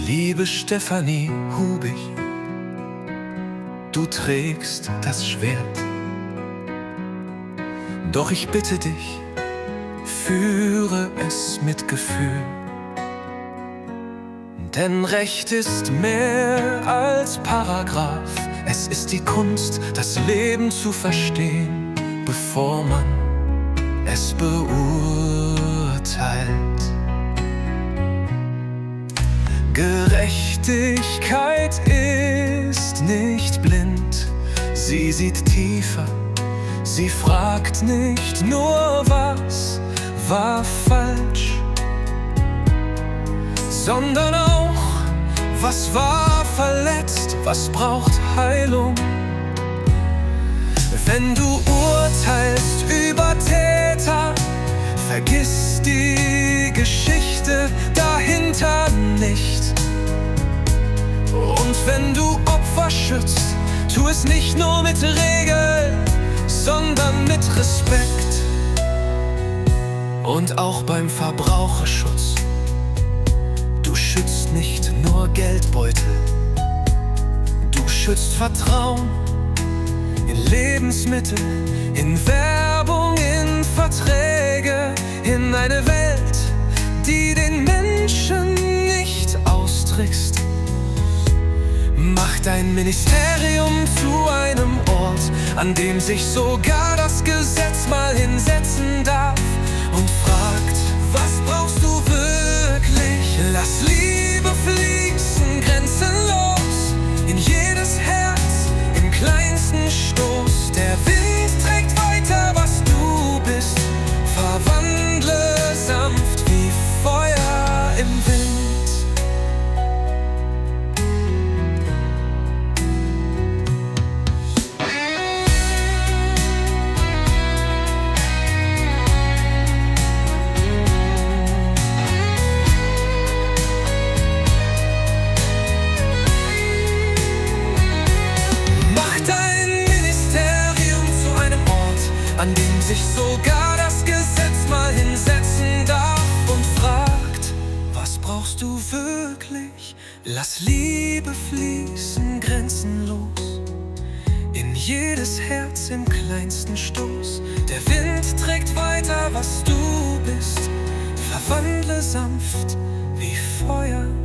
Liebe Stefanie Hubig, du trägst das Schwert. Doch ich bitte dich, führe es mit Gefühl. Denn Recht ist mehr als Paragraph. Es ist die Kunst, das Leben zu verstehen, bevor man es beurteilt. Gerechtigkeit ist nicht blind, sie sieht tiefer. Sie fragt nicht nur, was war falsch, sondern auch, was war verletzt, was braucht Heilung. Wenn du urteilst über Täter, vergiss die Geschichte dahinter nicht. Und wenn du Opfer schützt, tu es nicht nur mit Regeln, sondern mit Respekt. Und auch beim Verbraucherschutz, du schützt nicht nur Geldbeutel, du schützt Vertrauen in Lebensmittel, in Werbung, in Verträge, in eine Welt, die den Menschen nicht austrickst. Mach dein Ministerium zu einem Ort, an dem sich sogar das Gesetz mal hinsetzen darf und fragt: Was brauchst du wirklich? Lass Liebe fließen, grenzenlos in jedes Herz, im kleinsten Stoß. Der Wind trägt weiter, was du bist. Verwandle sanft wie Feuer im Wind. An dem sich sogar das Gesetz mal hinsetzen darf und fragt: Was brauchst du wirklich? Lass Liebe fließen, grenzenlos in jedes Herz, im kleinsten Stoß. Der Wind trägt weiter, was du bist. Verwandle sanft wie Feuer